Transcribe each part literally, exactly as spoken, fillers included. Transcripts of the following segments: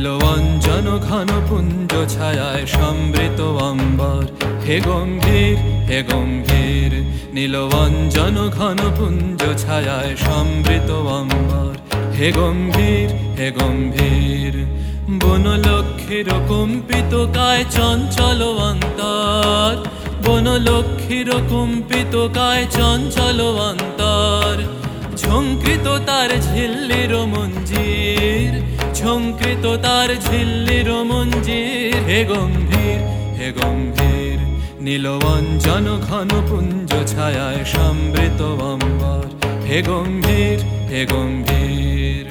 নীলবঞ্জন ঘন পুঞ্জ ছায়ায় সমৃত অম্বর, হে গম্ভীর হে গম্ভীর। নীলবঞ্জন ঘন পুঞ্জ ছায়ায় সমৃত অম্বর, হে গম্ভীর হে গম্ভীর। বনলক্ষ্মীর কম্পিত কায় চঞ্চল অন্তর, বনলক্ষ্মীর কম্পিত কায় চঞ্চল অন্তর। ঝঙ্কৃত তার ঝিল্লির মঞ্জির, ঝঙ্কৃত তার ঝিল্লির মঞ্জির, হে গম্ভীর হে গম্ভীর। নীলবঞ্জন ঘন পুঞ্জ ছায়ায় সমৃত অম্বর, হে গম্ভীর হে গম্ভীর।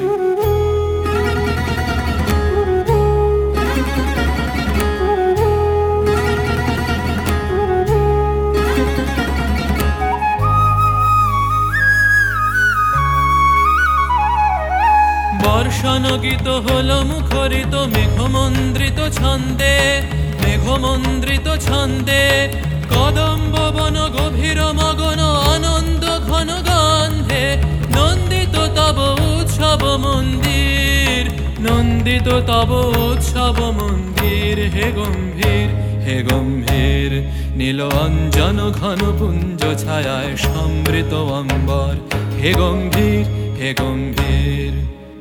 বর্ষণগীত হলো মুখরিত মেঘমন্দ্রিত ছন্দে, মেঘমন্দ্রিত ছন্দে। কদম্ব বন গভীর মগন আনন্দ ঘন গন্ধে, নন্দিত তব উৎসব মন্দির, নন্দিত তব উৎসব মন্দির, হে গম্ভীর হে গম্ভীর। নীলবঞ্জন ঘন পুঞ্জ ছায়ায় সমৃত অম্বর, হে গম্ভীর হে গম্ভীর।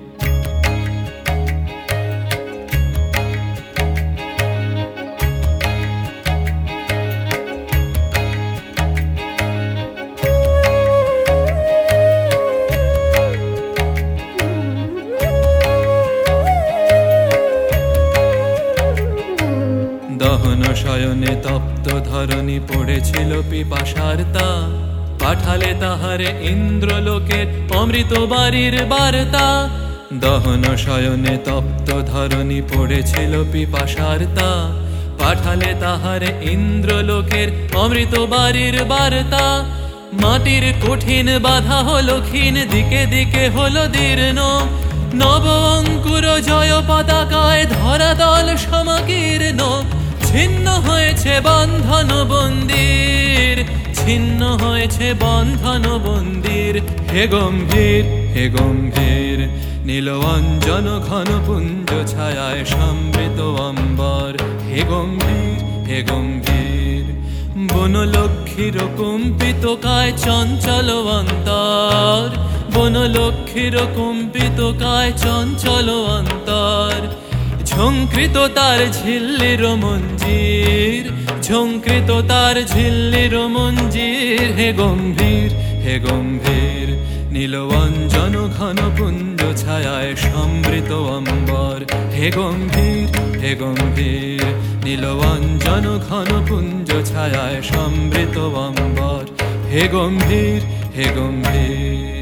দহন শয়নে তপ্ত ধরণী পড়েছিল পিপাসার তা, পাঠালে তাহারে ইন্দ্রলোকের অমৃত বাড়ির বার্তা। দহন শয়নে তপ্ত ধরণী পড়েছিল পিপাসার তা, পাঠালে তাহারে ইন্দ্রলোকের অমৃত বাড়ির বার্তা। মাটির কঠিন বাধা হলো ক্ষীণ, দিকে দিকে হলো দীর্ণ। নব অঙ্কুর জয় পতাকায় ধরাতল সমাকীর্ণ। ছিন্ন হয়েছে বন্ধন বন্দির, ছিন্ন হয়েছে বন্ধন বন্দির, হে গম্ভীর হে গম্ভীর। নীলবঞ্জন ঘন পুঞ্জ ছায়ায় সমৃত অম্বর, হে গম্ভীর হে গম্ভীর। বনলক্ষ্মীর কম্পিত কায় চঞ্চল অন্তর, বনলক্ষ্মীর কম্পিত কায় চঞ্চল অন্তর। ঝঙ্কৃত তার ঝিল্লির মঞ্জির, ঝঙ্কৃত তার ঝিল্লির মঞ্জির, হে গম্ভীর হে গম্ভীর। নীলবঞ্জন ঘন পুঞ্জ ছায়ায় সমৃত অম্বর, হে গম্ভীর হে গম্ভীর। নীলবঞ্জন ঘন পুঞ্জ ছায়ায় সমৃত অম্বর, হে গম্ভীর হে গম্ভীর।